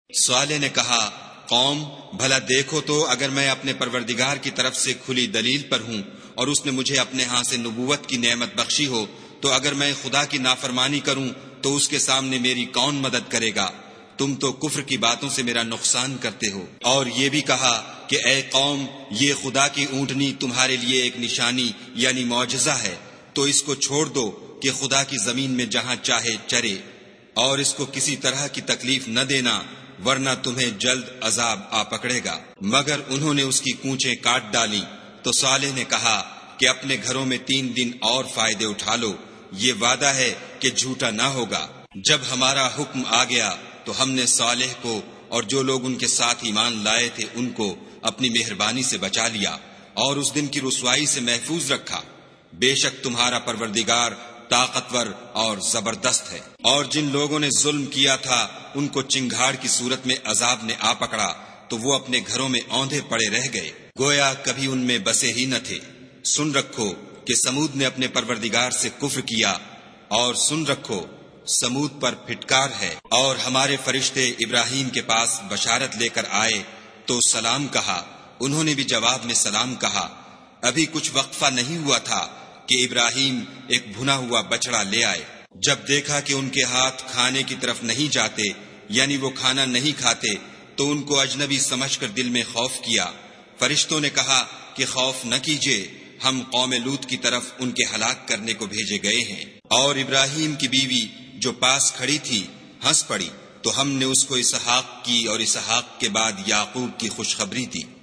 صالح نے کہا، قوم بھلا دیکھو تو اگر میں اپنے پروردگار کی طرف سے کھلی دلیل پر ہوں اور اس نے مجھے اپنے ہاں سے نبوت کی نعمت بخشی ہو، تو اگر میں خدا کی نافرمانی کروں تو اس کے سامنے میری کون مدد کرے گا؟ تم تو کفر کی باتوں سے میرا نقصان کرتے ہو۔ اور یہ بھی کہا کہ اے قوم، یہ خدا کی اونٹنی تمہارے لیے ایک نشانی یعنی معجزہ ہے، تو اس کو چھوڑ دو کہ خدا کی زمین میں جہاں چاہے چرے، اور اس کو کسی طرح کی تکلیف نہ دینا، ورنہ تمہیں جلد عذاب آ پکڑے گا۔ مگر انہوں نے اس کی کونچیں کاٹ ڈالی۔ تو صالح نے کہا کہ اپنے گھروں میں 3 دن اور فائدے اٹھا لو، یہ وعدہ ہے کہ جھوٹا نہ ہوگا۔ جب ہمارا حکم آ گیا تو ہم نے صالح کو اور جو لوگ ان کے ساتھ ایمان لائے تھے ان کو اپنی مہربانی سے بچا لیا اور اس دن کی رسوائی سے محفوظ رکھا۔ بے شک تمہارا پروردگار طاقتور اور زبردست ہے۔ اور جن لوگوں نے ظلم کیا تھا ان کو چنگھاڑ کی صورت میں عذاب نے آ پکڑا تو وہ اپنے گھروں میں اوندھے پڑے رہ گئے، گویا کبھی ان میں بسے ہی نہ تھے۔ سن رکھو کہ سمود نے اپنے پروردگار سے کفر کیا، اور سن رکھو سمود پر پھٹکار ہے۔ اور ہمارے فرشتے ابراہیم کے پاس بشارت لے کر آئے تو سلام کہا، انہوں نے بھی جواب میں سلام کہا۔ ابھی کچھ وقفہ نہیں ہوا تھا کہ ابراہیم ایک بھنا ہوا بچڑا لے آئے۔ جب دیکھا کہ ان کے ہاتھ کھانے کی طرف نہیں جاتے، یعنی وہ کھانا نہیں کھاتے، تو ان کو اجنبی سمجھ کر دل میں خوف کیا۔ فرشتوں نے کہا کہ خوف نہ کیجیے، ہم قوم لوط کی طرف ان کے ہلاک کرنے کو بھیجے گئے ہیں۔ اور ابراہیم کی بیوی جو پاس کھڑی تھی ہنس پڑی، تو ہم نے اس کو اسحاق کی اور اسحاق کے بعد یعقوب کی خوشخبری دی۔